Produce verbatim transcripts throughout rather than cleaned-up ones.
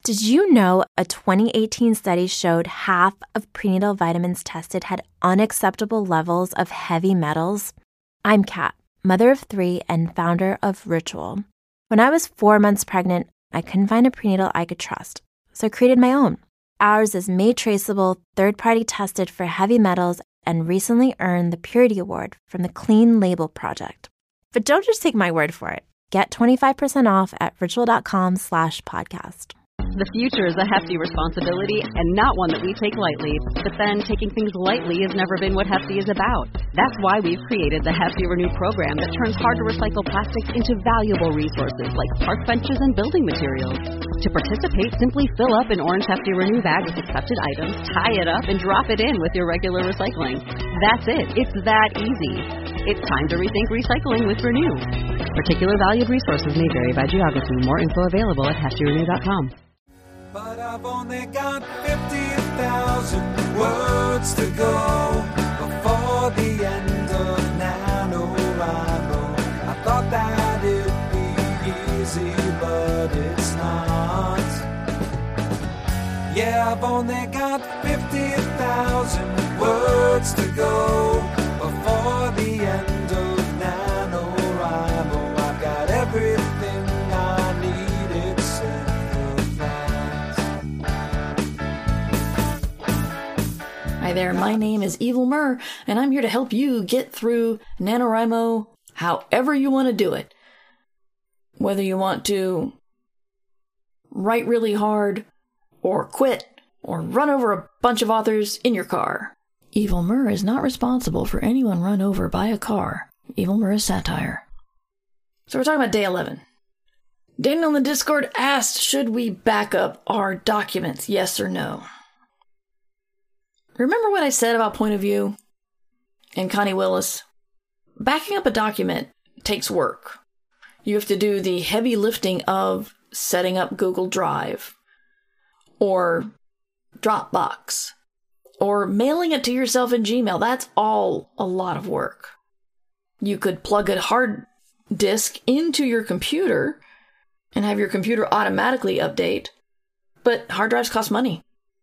Did you know a twenty eighteen study showed half of prenatal vitamins tested had unacceptable levels of heavy metals? I'm Kat, mother of three and founder of Ritual. When I was four months pregnant, I couldn't find a prenatal I could trust, so I created my own. Ours is made traceable, third-party tested for heavy metals, and recently earned the Purity Award from the Clean Label Project. But don't just take my word for it. Get twenty-five percent off at ritual.com slash podcast. The future is a hefty responsibility and not one that we take lightly. But then taking things lightly has never been what Hefty is about. That's why we've created the Hefty Renew program that turns hard-to-recycle plastics into valuable resources like park benches and building materials. To participate, simply fill up an orange Hefty Renew bag with accepted items, tie it up, and drop it in with your regular recycling. That's it. It's that easy. It's time to rethink recycling with Renew. Particular valued resources may vary by geography. More info available at hefty renew dot com. But I've only got fifty thousand words to go before the end of NaNoWriMo. I thought that it'd be easy, but it's not. Yeah, I've only got fifty thousand words to go before the end of NaNoWriMo. I've got everything I need except Hi there, my name is Evil Mur, and I'm here to help you get through NaNoWriMo however you want to do it. Whether you want to write really hard, or quit, or run over a bunch of authors in your car. Evil Mur is not responsible for anyone run over by a car. Evil Mur is satire. So we're talking about day eleven. Daniel on the Discord asked, should we back up our documents, yes or no? Remember what I said about point of view and Connie Willis? Backing up a document takes work. You have to do the heavy lifting of setting up Google Drive or Dropbox or mailing it to yourself in Gmail. That's all a lot of work. You could plug a hard disk into your computer and have your computer automatically update, but hard drives cost money.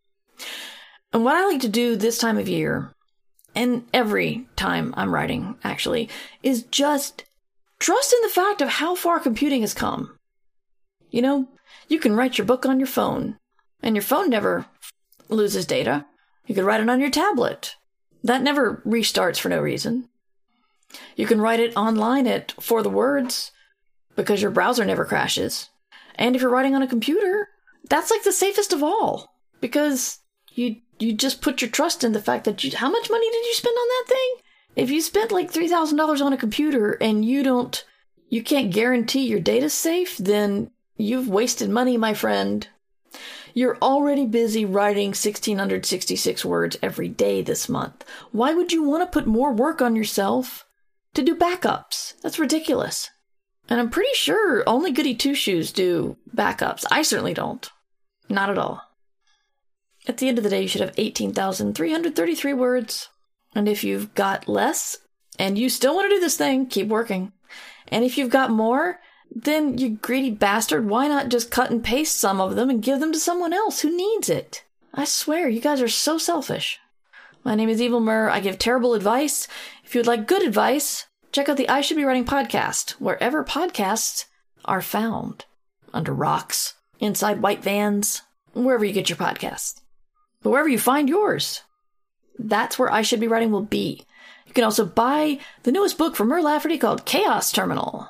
And what I like to do this time of year, and every time I'm writing, actually, is just trust in the fact of how far computing has come. You know, you can write your book on your phone, and your phone never loses data. You could write it on your tablet. That never restarts for no reason. You can write it online at For the Words, because your browser never crashes. And if you're writing on a computer, that's like the safest of all, because you you just put your trust in the fact that you, how much money did you spend on that thing? If you spent like three thousand dollars on a computer and you don't, you can't guarantee your data's safe, then you've wasted money, my friend. You're already busy writing one thousand six hundred sixty-six words every day this month. Why would you want to put more work on yourself to do backups? That's ridiculous. And I'm pretty sure only goody two-shoes do backups. I certainly don't. Not at all. At the end of the day, you should have eighteen thousand three hundred thirty-three words. And if you've got less, and you still want to do this thing, keep working. And if you've got more, then you greedy bastard, why not just cut and paste some of them and give them to someone else who needs it? I swear, you guys are so selfish. My name is Evil Mur. I give terrible advice. If you would like good advice, check out the I Should Be Writing podcast, wherever podcasts are found. Under rocks, inside white vans, wherever you get your podcasts. But wherever you find yours, that's where I Should Be Writing will be. You can also buy the newest book from Mur Lafferty called Chaos Terminal.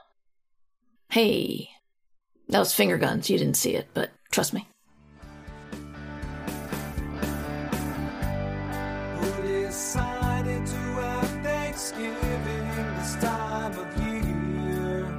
Hey, that was finger guns. You didn't see it, but trust me. Who decided to have Thanksgiving this time of year?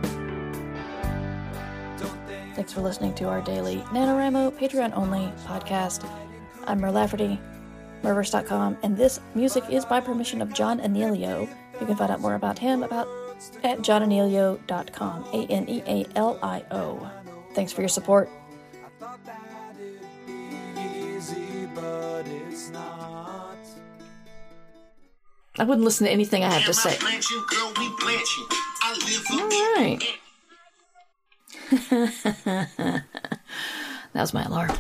Don't they Thanks for listening to our daily NaNoWriMo Patreon-only podcast. I'm Mur Lafferty, Murverse dot com, and this music is by permission of John Anealio. You can find out more about him about at john anealio dot com, A N E A L I O. Thanks for your support. I thought that it'd be easy, but it's not. I wouldn't listen to anything I have to say. All right. That was my alarm.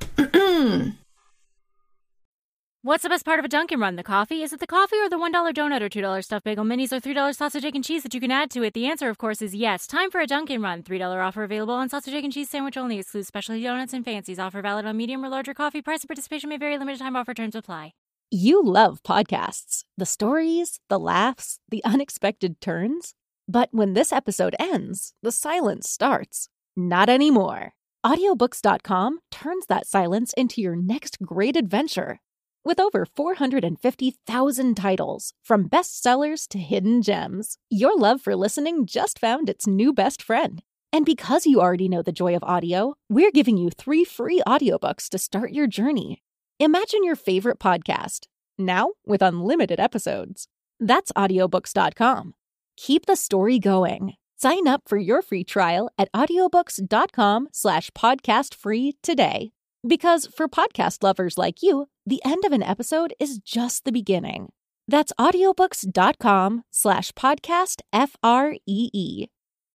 What's the best part of a Dunkin' Run? The coffee? Is it the coffee or the one dollar donut or two dollar stuffed bagel minis or three dollar sausage, egg, and cheese that you can add to it? The answer, of course, is yes. Time for a Dunkin' Run. three dollar offer available on sausage, egg, and cheese sandwich only. Excludes specialty donuts and fancies. Offer valid on medium or larger coffee. Price and participation may vary. Limited time offer. Terms apply. You love podcasts. The stories, the laughs, the unexpected turns. But when this episode ends, the silence starts. Not anymore. audiobooks dot com turns that silence into your next great adventure. With over four hundred fifty thousand titles, from bestsellers to hidden gems, your love for listening just found its new best friend. And because you already know the joy of audio, we're giving you three free audiobooks to start your journey. Imagine your favorite podcast, now with unlimited episodes. That's audiobooks dot com. Keep the story going. Sign up for your free trial at audiobooks dot com slash podcast free today. Because for podcast lovers like you, the end of an episode is just the beginning. That's audiobooks dot com slash podcast F R E E.